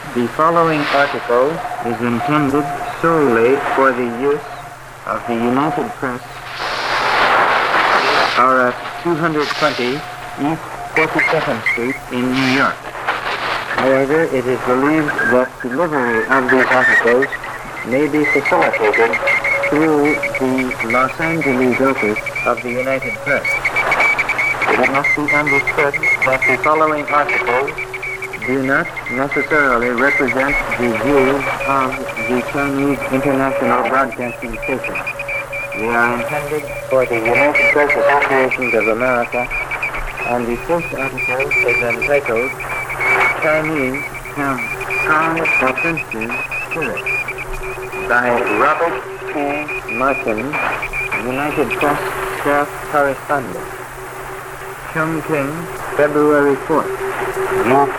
The following article is intended solely for the use of the United Press are at 220 East 42nd Street in New York. However, it is believed that delivery of these articles may be facilitated through the Los Angeles office of the United Press. It must be understood that the following articles do not necessarily represent the views of the Chinese International Broadcasting Station. They are intended for the United Press Associations of America, and the first article is entitled Chinese Have Strong Offensive Spirit by Robert P. Martin, United Press Staff Correspondent. Chongqing, February 4th, UP.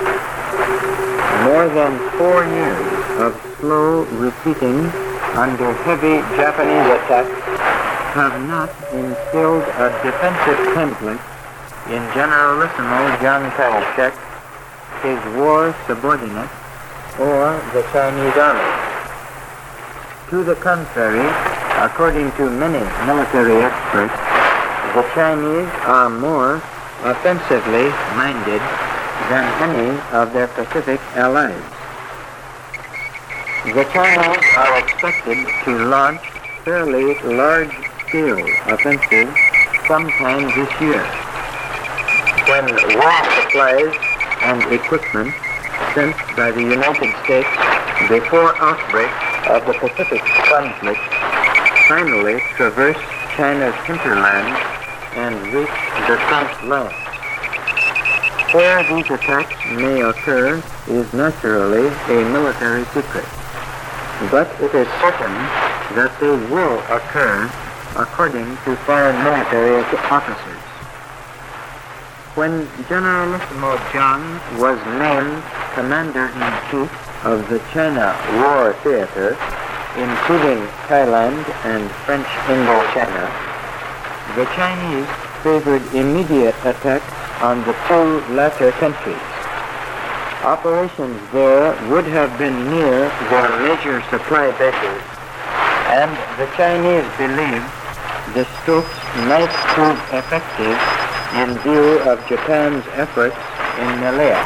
More than 4 years of slow retreating under heavy Japanese attacks have not instilled a defensive conflict in Generalissimo Chiang Kai-shek, his war subordinate, or the Chinese army. To the contrary, according to many military experts, the Chinese are more offensively minded than any of their Pacific allies. The Chinese are expected to launch fairly large-scale offensives sometime this year, when war supplies and equipment sent by the United States before outbreak of the Pacific conflict finally traverse China's hinterland and reach the front line. Where these attacks may occur is naturally a military secret, but it is certain that they will occur according to foreign military officers. When Generalissimo Jiang was named Commander-in-Chief of the China War Theater, including Thailand and French Indochina, the Chinese favored immediate attacks on the two latter countries. Operations there would have been near their major supply bases, and the Chinese believed the strokes might prove effective in view of Japan's efforts in Malaya.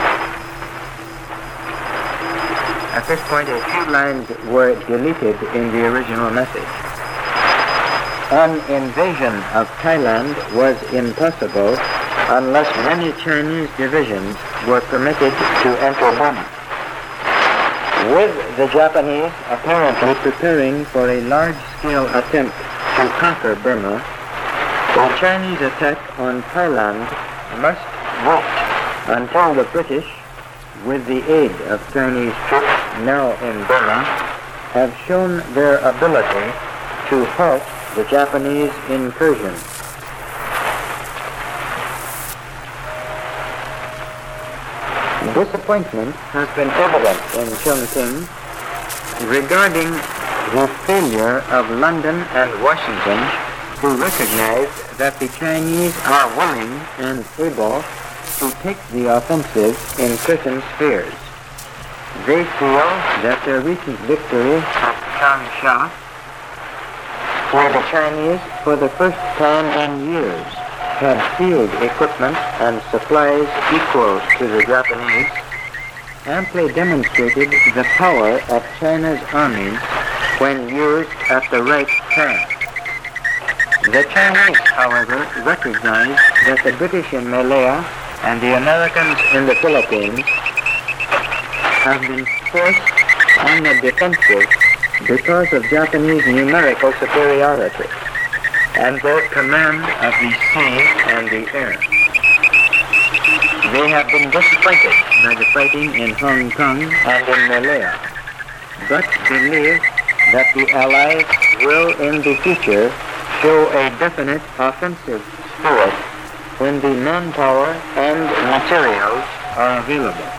At this point, a few lines were deleted in the original message. An invasion of Thailand was impossible unless many Chinese divisions were permitted to enter Burma. With the Japanese apparently preparing for a large-scale attempt to conquer Burma, the Chinese attack on Thailand must wait until the British, with the aid of Chinese troops now in Burma, have shown their ability to halt the Japanese incursion. Disappointment has been evident in Chongqing regarding the failure of London and Washington to recognize that the Chinese are willing and able to take the offensive in certain spheres. They feel that their recent victory at Changsha, where the Chinese, for the first time in years, had field equipment and supplies equal to the Japanese, amply demonstrated the power of China's armies when used at the right time. The Chinese, however, recognized that the British in Malaya and the Americans in the Philippines have been forced on the defensive because of Japanese numerical superiority and their command of the sea and the air. They have been disappointed by the fighting in Hong Kong and in Malaya, but believe that the Allies will in the future show a definite offensive spirit when the manpower and materials are available.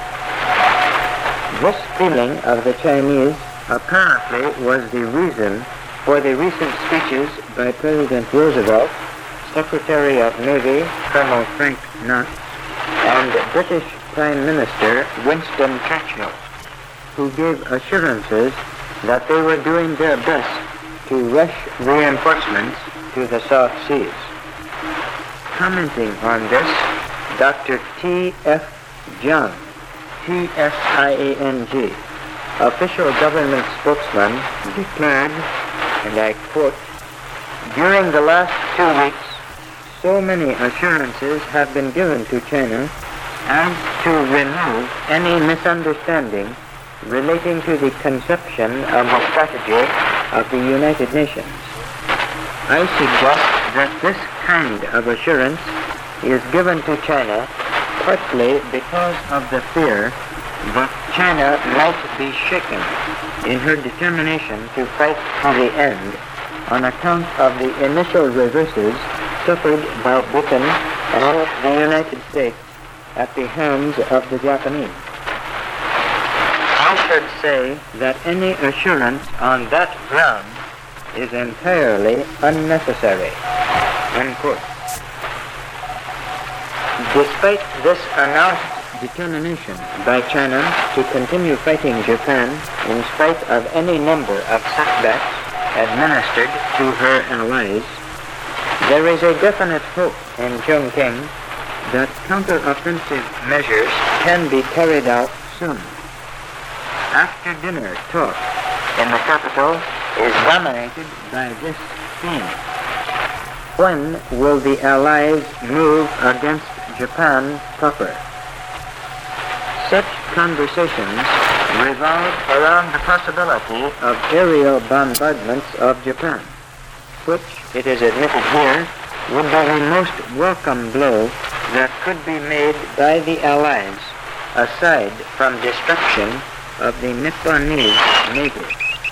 This feeling of the Chinese apparently was the reason for the recent speeches by President Roosevelt, Secretary of Navy Colonel Frank Knox, and British Prime Minister Winston Churchill, who gave assurances that they were doing their best to rush reinforcements to the South Seas. Commenting on this, Dr. T.F. Jang, T-S-I-A-N-G, official government spokesman, declared, and I quote, "During the last 2 weeks, so many assurances have been given to China as to remove any misunderstanding relating to the conception of the strategy of the United Nations. I suggest that this kind of assurance is given to China partly because of the fear that China might be shaken in her determination to fight to the end on account of the initial reverses suffered by Britain and the United States at the hands of the Japanese. I should say that any assurance on that ground is entirely unnecessary." Unquote. Despite this announced determination by China to continue fighting Japan in spite of any number of setbacks administered to her allies, there is a definite hope in Chongqing that counter-offensive measures can be carried out soon. After dinner talk in the capital is dominated by this theme: when will the Allies move against Japan proper? Such conversations revolve around the possibility of aerial bombardments of Japan, which, it is admitted here, would be the most welcome blow that could be made by the Allies, aside from destruction of the Nipponese Navy.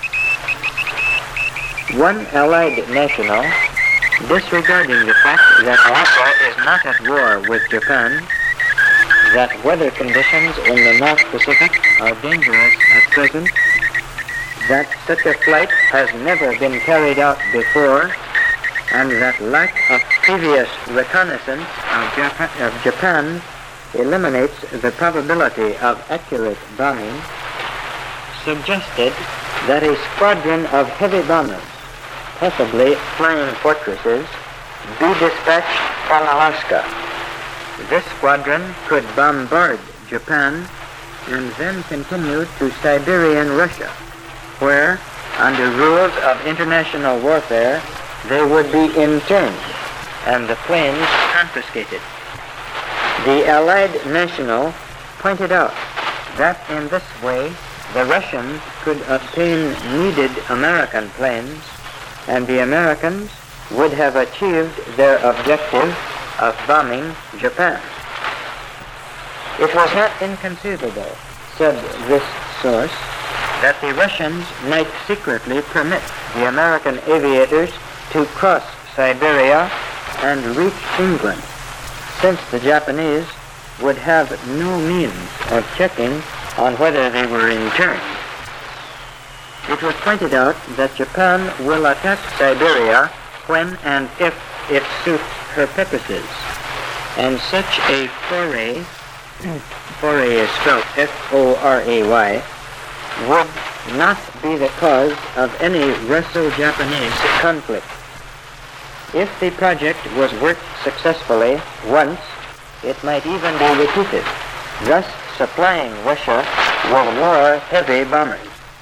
One Allied national, disregarding the fact that Russia is not at war with Japan, that weather conditions in the North Pacific are dangerous at present, that such a flight has never been carried out before, and that lack of previous reconnaissance of Japan eliminates the probability of accurate bombing, suggested that a squadron of heavy bombers, possibly flying fortresses, be dispatched from Alaska. This squadron could bombard Japan and then continue to Siberian Russia, where, under rules of international warfare, they would be interned and the planes confiscated. The Allied national pointed out that in this way the Russians could obtain needed American planes, and the Americans would have achieved their objective of bombing Japan. It was not inconceivable, said this source, that the Russians might secretly permit the American aviators to cross Siberia and reach England, since the Japanese would have no means of checking on whether they were interned. It was pointed out that Japan will attack Siberia when and if it suits her purposes, and such a foray is spelled F-O-R-A-Y, would not be the cause of any Russo-Japanese conflict. If the project was worked successfully once, it might even be repeated, thus supplying Russia with more heavy bombers.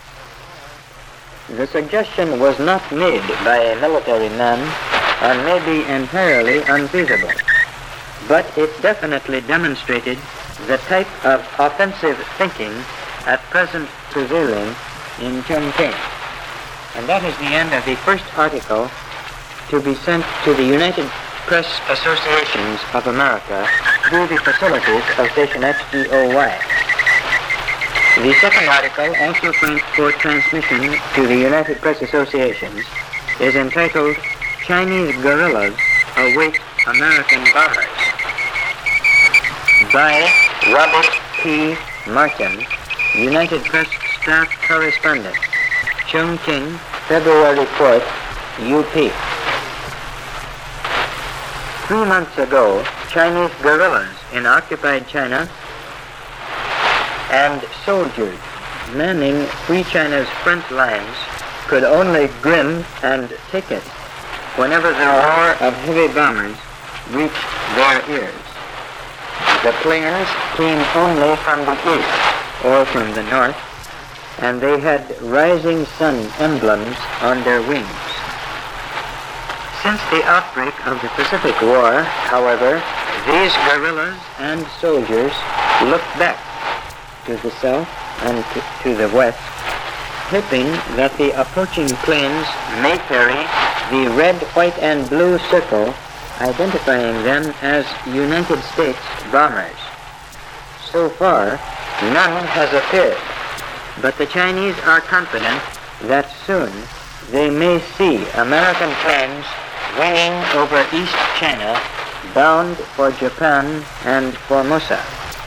The suggestion was not made by a military man and may be entirely unfeasible, but it definitely demonstrated the type of offensive thinking at present prevailing in Chongqing. And that is the end of the first article to be sent to the United Press Associations of America through the facilities of Station XGOY. The second article, also planned for transmission to the United Press Associations, is entitled "Chinese Guerrillas Await American Bombers" by Robert P. Martin, United Press Staff Correspondent, Chongqing, February 4th, UP. 3 months ago, Chinese guerrillas in occupied China and soldiers manning Free China's front lines could only grin and take it whenever the roar of heavy bombers reached their ears. The planes came only from the east or from the north, and they had rising sun emblems on their wings. Since the outbreak of the Pacific War, however, these guerrillas and soldiers looked back to the south and to the west, hoping that the approaching planes may carry the red, white, and blue circle, identifying them as United States bombers. So far, none has appeared, but the Chinese are confident that soon they may see American planes winging over East China, bound for Japan and Formosa.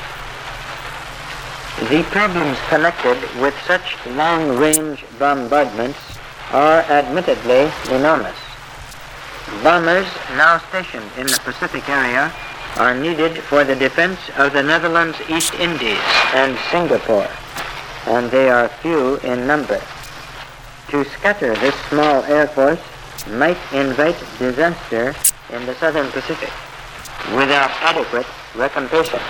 The problems connected with such long-range bombardments are admittedly enormous. Bombers now stationed in the Pacific area are needed for the defense of the Netherlands, East Indies, and Singapore, and they are few in number. To scatter this small air force might invite disaster in the southern Pacific without adequate recompensation.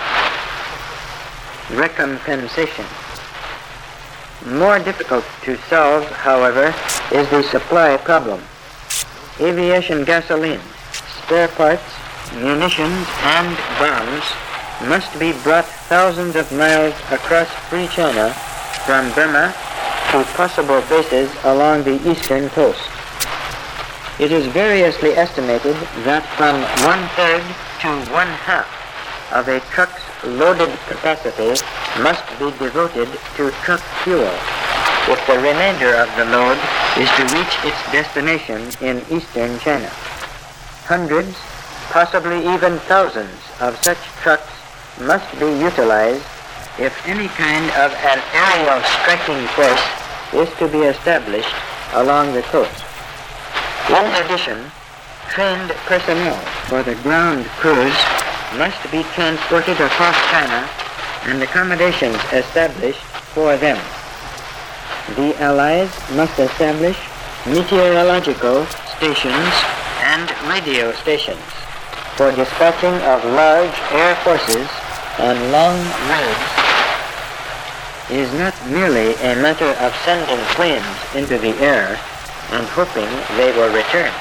More difficult to solve, however, is the supply problem. Aviation gasoline, spare parts, munitions, and bombs must be brought thousands of miles across Free China from Burma to possible bases along the eastern coast. It is variously estimated that from 1/3 to 1/2 of a truck's loaded capacity must be devoted to truck fuel if the remainder of the load is to reach its destination in eastern China. Hundreds, possibly even thousands of such trucks must be utilized if any kind of an aerial striking force is to be established along the coast. In addition, trained personnel for the ground crews must be transported across China and accommodations established for them. The Allies must establish meteorological stations and radio stations for dispatching of large air forces on long raids. Is not merely a matter of sending planes into the air and hoping they will return.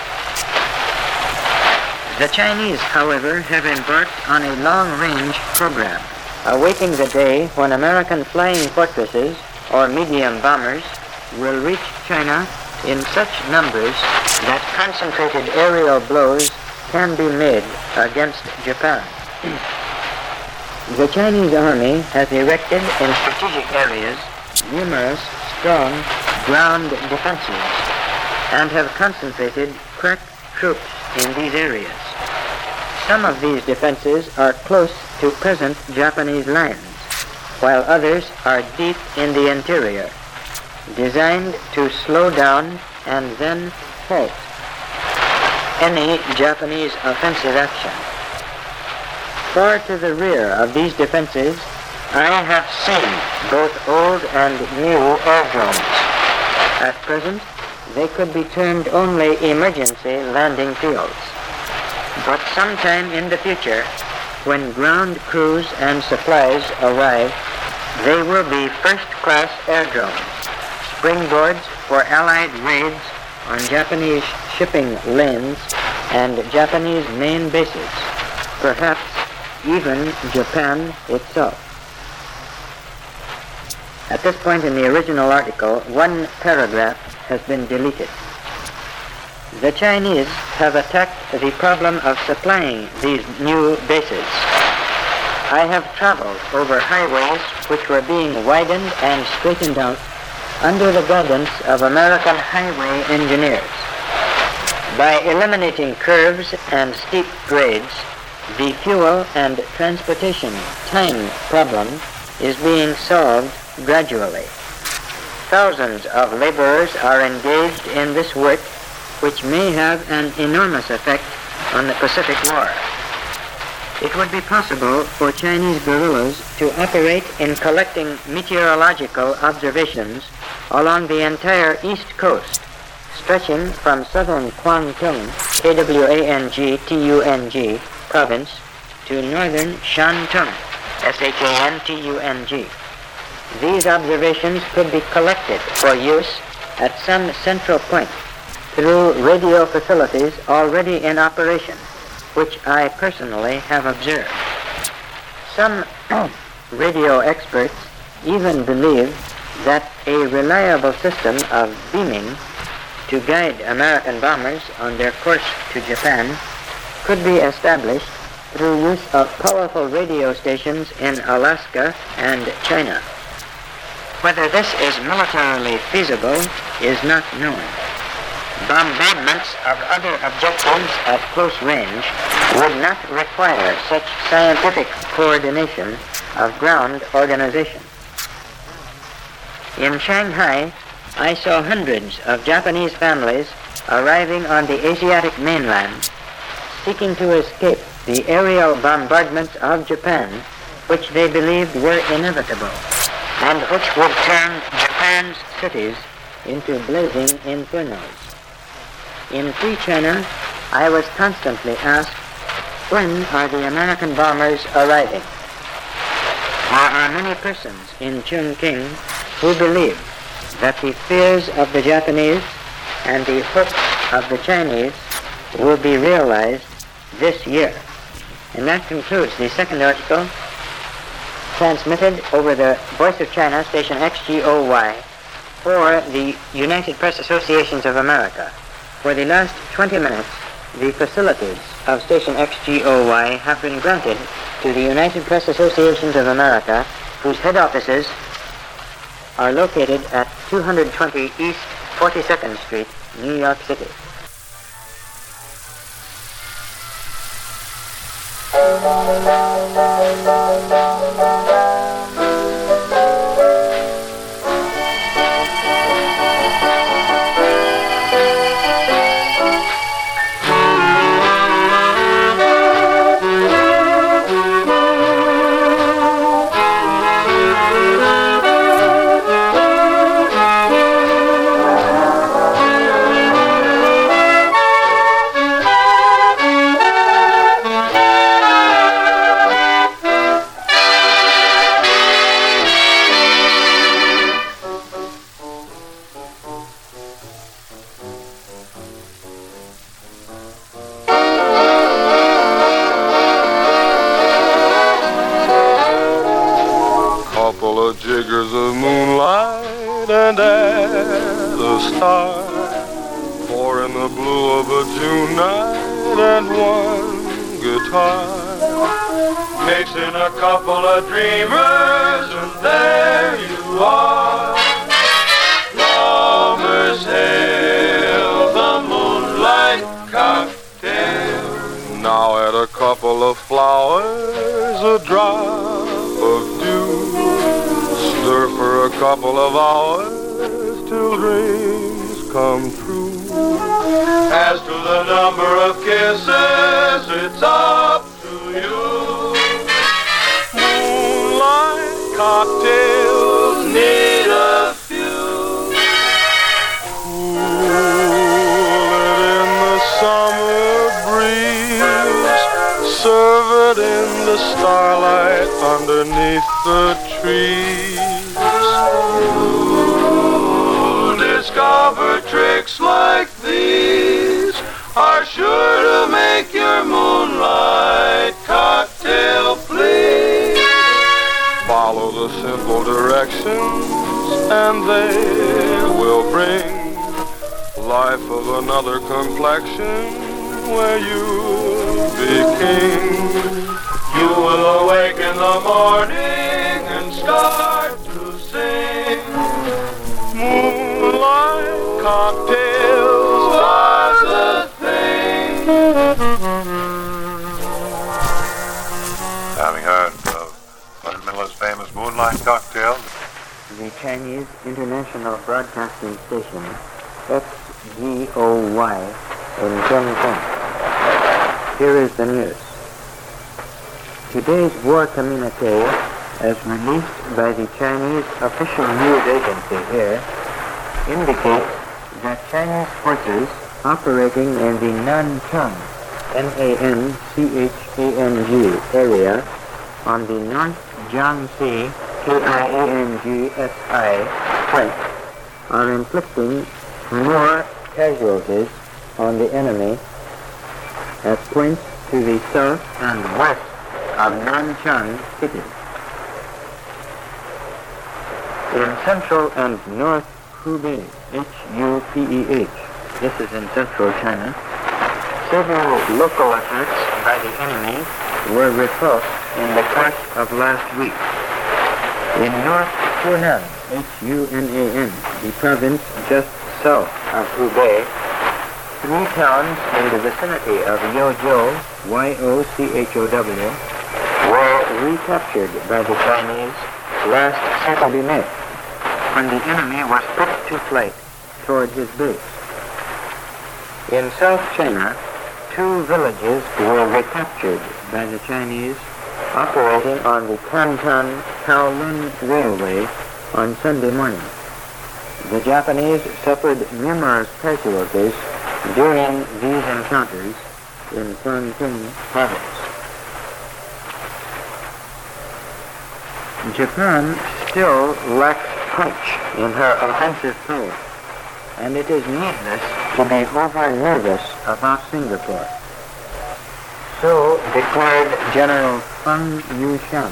The Chinese, however, have embarked on a long-range program, awaiting the day when American flying fortresses or medium bombers will reach China in such numbers that concentrated aerial blows can be made against Japan. The Chinese army has erected in strategic areas numerous strong ground defenses and have concentrated crack troops in these areas. Some of these defenses are close to present Japanese lines, while others are deep in the interior, designed to slow down and then halt any Japanese offensive action. Far to the rear of these defenses, I have seen both old and new airdromes. At present, they could be termed only emergency landing fields. But sometime in the future, when ground crews and supplies arrive, they will be first-class airdromes, springboards for Allied raids on Japanese shipping lanes and Japanese main bases, perhaps even Japan itself. At this point in the original article, one paragraph has been deleted. The Chinese have attacked the problem of supplying these new bases. I have traveled over highways which were being widened and straightened out under the guidance of American highway engineers. By eliminating curves and steep grades, the fuel and transportation time problem is being solved gradually. Thousands of laborers are engaged in this work, which may have an enormous effect on the Pacific War. It would be possible for Chinese guerrillas to operate in collecting meteorological observations along the entire east coast, stretching from southern Kwangtung, Kwangtung, province, to northern Shantung, Shantung. These observations could be collected for use at some central point through radio facilities already in operation, which I personally have observed. Some radio experts even believe that a reliable system of beaming to guide American bombers on their course to Japan could be established through use of powerful radio stations in Alaska and China. Whether this is militarily feasible is not known. Bombardments of other objectives at close range would not require such scientific coordination of ground organization. In Shanghai, I saw hundreds of Japanese families arriving on the Asiatic mainland, seeking to escape the aerial bombardments of Japan, which they believed were inevitable, and which would turn Japan's cities into blazing infernos. In Free China, I was constantly asked, when are the American bombers arriving? There are many persons in Chongqing who believe that the fears of the Japanese and the hopes of the Chinese will be realized this year. And that concludes the second article, transmitted over the Voice of China, station XGOY, for the United Press Associations of America. For the last 20 minutes, the facilities of station XGOY have been granted to the United Press Associations of America, whose head offices are located at 220 East 42nd Street, New York City. Jiggers of moonlight and add a star, four in the blue of a June night and one guitar, mixing a couple of dreamers and there you are. Lovers hail the moonlight cocktail. Now add a couple of flowers, a drop of dew. Stir for a couple of hours till dreams come true. As to the number of kisses, it's up to you. Moonlight cocktails need a few. Cool it in the summer breeze. Serve it in the starlight underneath the trees. Discover tricks like these are sure to make your moonlight cocktail please. Follow the simple directions and they will bring life of another complexion where you'll be king. You will awake in the morning and start to sing. Moonlight cocktails are the thing. Having heard of Bud Miller's famous moonlight cocktails, The Chinese International Broadcasting Station, XGOY, in Chongqing. Here is the news. Today's war communique, as released by the Chinese official news agency here, indicates that Chinese forces operating in the Nanchang, Nanchang area on the North Jiangxi, Kiangsi front are inflicting more casualties on the enemy at points to the south and west of Nanchang City. In central and north Hubei, Hupeh, this is in central China, several local attacks by the enemy were repulsed in the course of last week. In North Hunan, Hunan, the province just south of Hubei, 3 towns in the vicinity of Youchow, Youchow, were recaptured by the Chinese last Saturday night, when the enemy was put to flight toward his base. In South China, 2 villages were recaptured by the Chinese operating on the Canton-Kowloon Railway on Sunday morning. The Japanese suffered numerous casualties during these encounters in Chongqing province. Japan still lacks punch in her offensive power, and it is needless to be over-nervous about Singapore. So declared General Feng Yuxiang,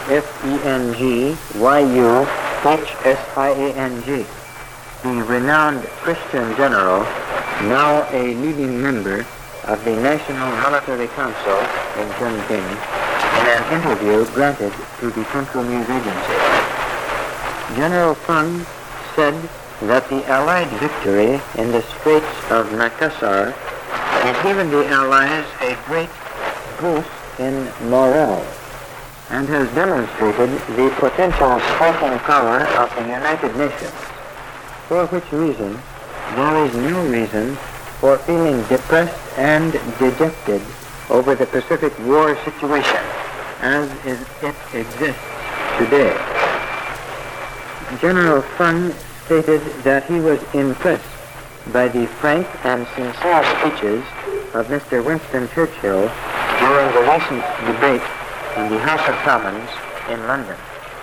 Fengyuhsiang, the renowned Christian general, now a leading member of the National Military Council in Chongqing, in an interview granted to the Central News Agency. General Feng said that the Allied victory in the Straits of Makassar has given the Allies a great boost in morale and has demonstrated the potential striking power of the United Nations, for which reason there is no reason for feeling depressed and dejected over the Pacific War situation as it exists today. General Feng stated that he was impressed by the frank and sincere speeches of Mr. Winston Churchill during the recent debate in the House of Commons in London.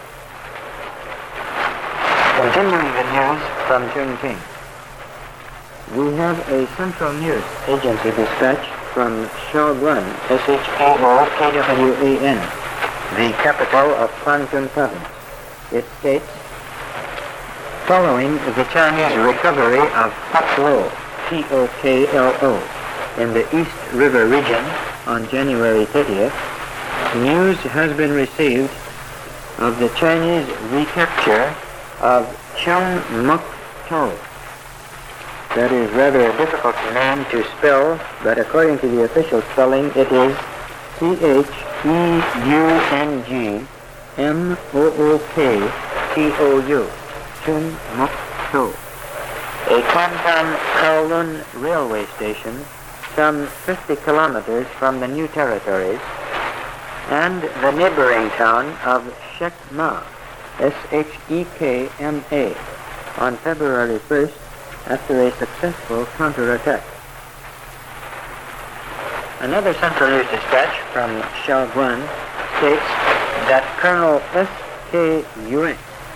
Continuing the news from Chongqing, we have a Central News Agency dispatch from Shaoguan, Shaoguan, the capital of Kwantung Province. It states, following the Chinese recovery of Toklo, Toklo, in the East River region on January 30th, news has been received of the Chinese recapture of Chungmukto. That is rather a difficult name to spell, but according to the official spelling, it is Cheungmoktou, Chungmukto, a Canton-Kowloon railway station some 50 kilometers from the New Territories, and the neighboring town of Shekma, Shekma, on February 1st after a successful counterattack. Another Central News dispatch from Shaoguan states that Colonel S.K. Yue,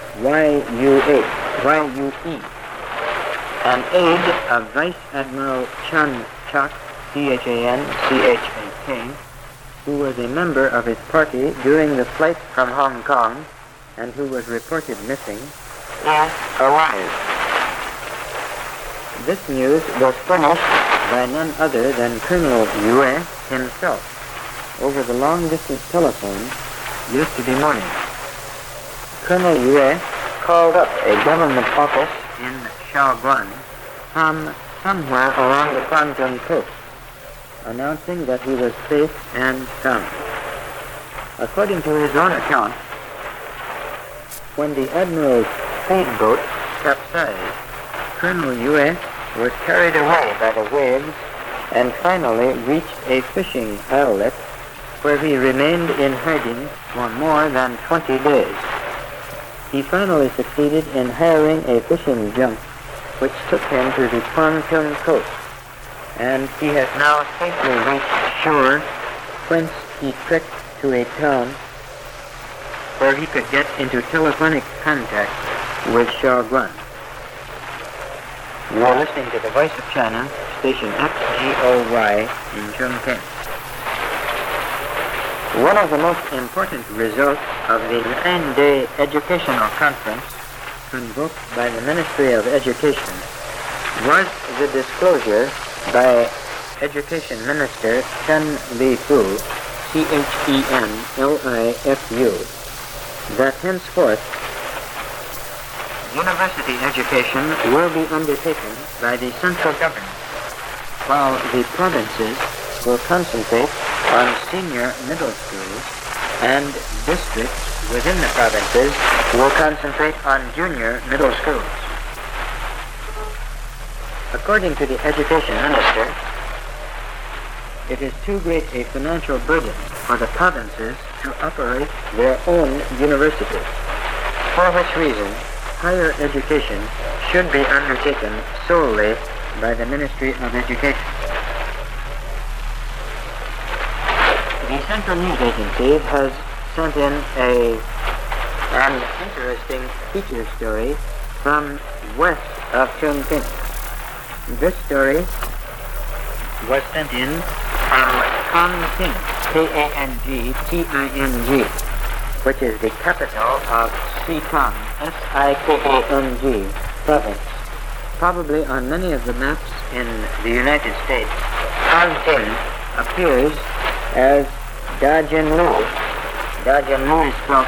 an aide of Vice Admiral Chan Chak, Chak, who was a member of his party during the flight from Hong Kong and who was reported missing, is alive. This news was furnished by none other than Colonel Yue himself over the long-distance telephone yesterday morning. Colonel Yue called up a government office in Shaoguan from somewhere along the Kwantung coast, announcing that he was safe and sound. According to his own account, when the Admiral's speedboat capsized, Colonel Yue was carried away by the waves and finally reached a fishing outlet where he remained in hiding for more than 20 days. He finally succeeded in hiring a fishing junk which took him to the Kwangtung coast, and he has now safely reached shore, whence he trekked to a town where he could get into telephonic contact with Shaoguan. You are listening to the Voice of China, station XGOY in Chongqing. One of the most important results of the 9-day educational conference convoked by the Ministry of Education was the disclosure by Education Minister Chen Lifu, Chenlifu, that henceforth university education will be undertaken by the central government, while the provinces will concentrate on senior middle schools, and districts within the provinces will concentrate on junior middle schools. According to the Education Minister, it is too great a financial burden for the provinces to operate their own universities, for which reason higher education should be undertaken solely by the Ministry of Education. The Central News Agency has sent in an interesting feature story from west of Chongqing. This story was sent in from Kangting, Kangting, which is the capital of Sikang, Sikang province. Probably on many of the maps in the United States, Kangting appears as Dajinlu. Dajinlu is spelled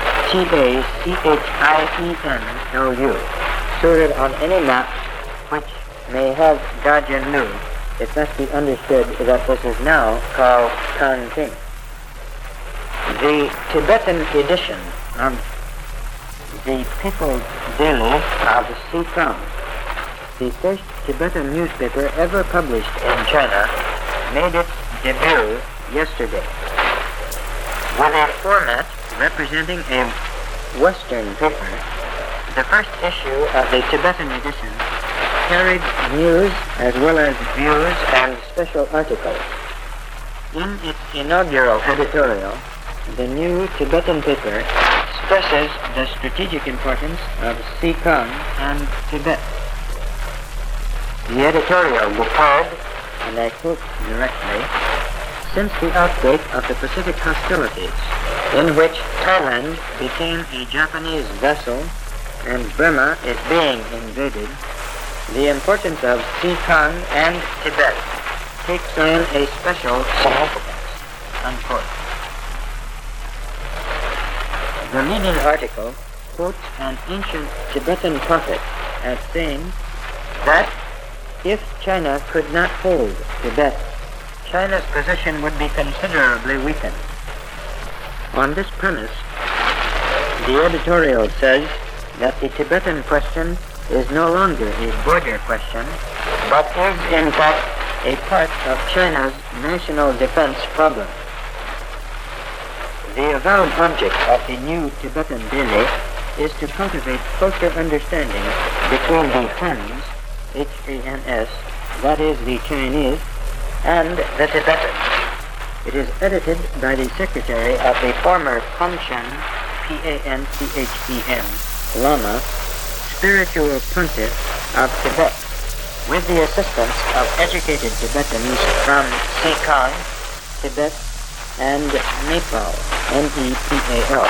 Chienlu. So that on any map which may have Dajinlu, it must be understood that this is now called Kangting. The Tibetan edition of the People's Daily of Sikang, the first Tibetan newspaper ever published in China, made its debut yesterday. With a format representing a Western paper, the first issue of the Tibetan edition carried news as well as views and special articles. In its inaugural editorial, the new Tibetan paper stresses the strategic importance of Sikang and Tibet. The editorial declared, and I quote directly, "Since the outbreak of the Pacific hostilities, in which Thailand became a Japanese vessel and Burma is being invaded, the importance of Sikang and Tibet takes on a special significance," unquote. The leading article quotes an ancient Tibetan prophet as saying that if China could not hold Tibet, China's position would be considerably weakened. On this premise, the editorial says that the Tibetan question is no longer a border question, but is in fact a part of China's national defense problem. The avowed object of the new Tibetan daily is to cultivate closer understanding between the Hans, H-A-N-S, that is the Chinese, and the Tibetans. It is edited by the secretary of the former Panchen, P-A-N-C-H-E-N, Lama, spiritual pontiff of Tibet, with the assistance of educated Tibetans from Sikang, Tibet, and Nepal, Nepal.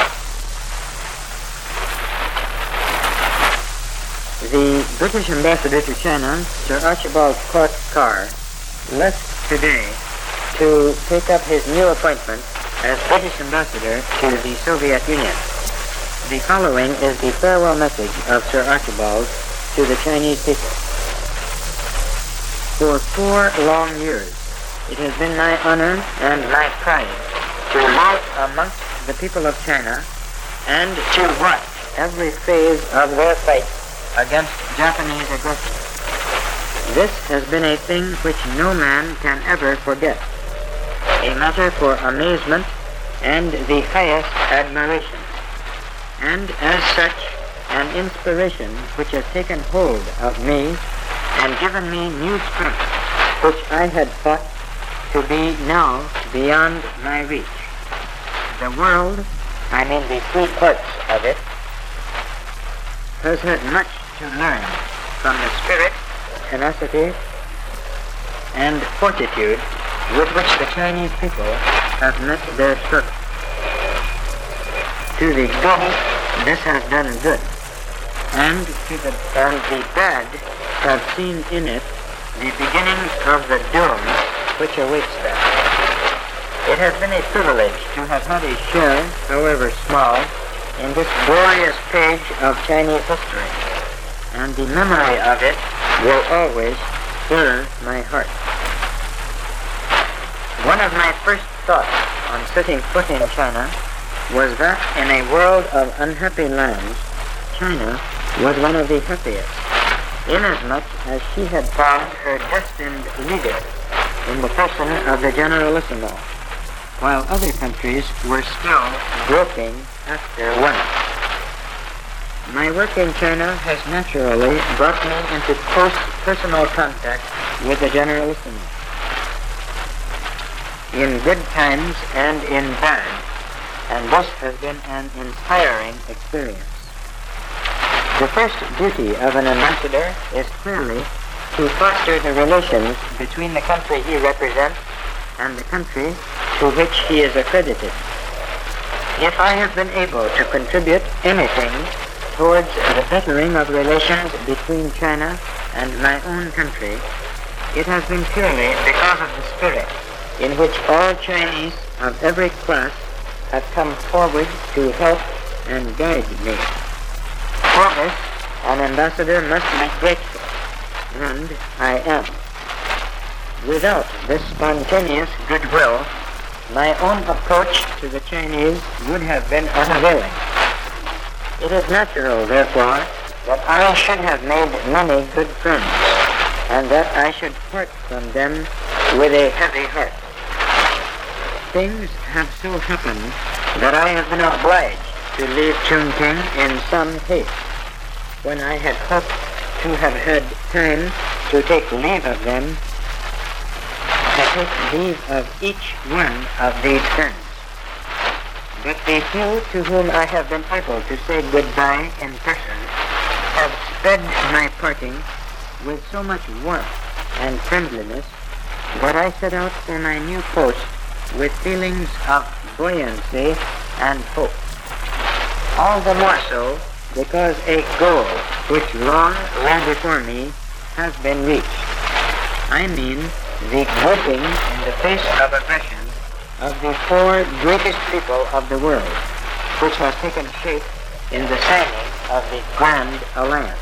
The British ambassador to China, Sir Archibald Clark Carr, left today to take up his new appointment as British ambassador to the Soviet Union. The following is the farewell message of Sir Archibald to the Chinese people. For 4 long years, it has been my honor and my pride to live amongst the people of China and to watch every phase of their fight against Japanese aggression. This has been a thing which no man can ever forget, a matter for amazement and the highest admiration, and as such an inspiration which has taken hold of me and given me new strength, which I had thought to be now beyond my reach. The world, I mean the three parts of it, has had much to learn from the spirit, tenacity, and fortitude with which the Chinese people have met their struggle. To the good, this has done good, and the bad have seen in it the beginning of the doom which awaits them. It has been a privilege to have had a share, however small, in this glorious page of Chinese history, and the memory of it will always stir my heart. One of my first thoughts on setting foot in China was that in a world of unhappy lands, China was one of the happiest, inasmuch as she had found her destined leader in the person of the Generalissimo, while other countries were still groping after one. My work in China has naturally brought me into close personal contact with the Generalissimo, in good times and in bad, and this has been an inspiring experience. The first duty of an ambassador is clearly to foster the relations between the country he represents and the country to which he is accredited. If I have been able to contribute anything towards the bettering of relations between China and my own country, it has been purely because of the spirit in which all Chinese of every class have come forward to help and guide me. For this, an ambassador must be grateful, and I am. Without this spontaneous goodwill, my own approach to the Chinese would have been unavailing. It is natural, therefore, that I should have made many good friends, and that I should part from them with a heavy heart. Things have so happened that I have been obliged to leave Chongqing in some haste, when I had hoped to have had time to take leave of them, to take leave of each one of these friends. But the few to whom I have been able to say goodbye in person have sped my parting with so much warmth and friendliness that I set out for my new post with feelings of buoyancy and hope. All the more so because a goal which long lay before me has been reached. I mean the grouping in the face of aggression of the four greatest people of the world, which has taken shape in the signing of the Grand Alliance.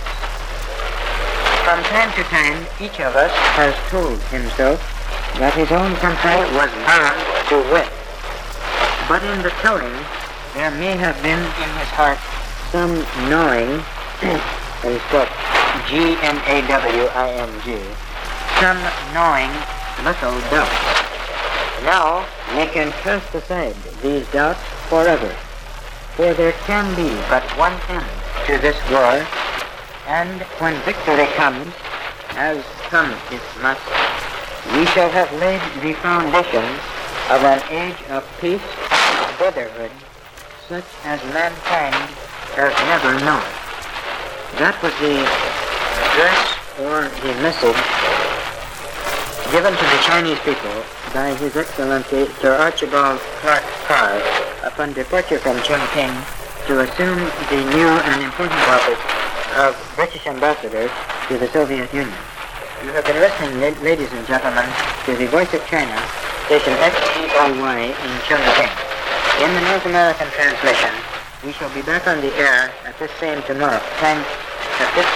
From time to time, each of us has told himself that his own country was bound to win. But in the telling, there may have been in his heart some gnawing, that is spelled G-N-A-W-I-N-G, some gnawing little doubts. Now we can cast aside these doubts forever, for there can be but one end to this war, and when victory comes, as come it must, we shall have laid the foundations of an age of peace and brotherhood such as mankind has never known. That was the address or the message given to the Chinese people by His Excellency Sir Archibald Clark Carr upon departure from Chongqing to assume the new and important office of British Ambassador to the Soviet Union. You have been listening, ladies and gentlemen, to the Voice of China, station XEOY in Chongqing. In the North American transmission, we shall be back on the air at this same time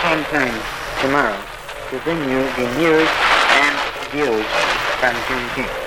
tomorrow to bring you the news and views from Chongqing.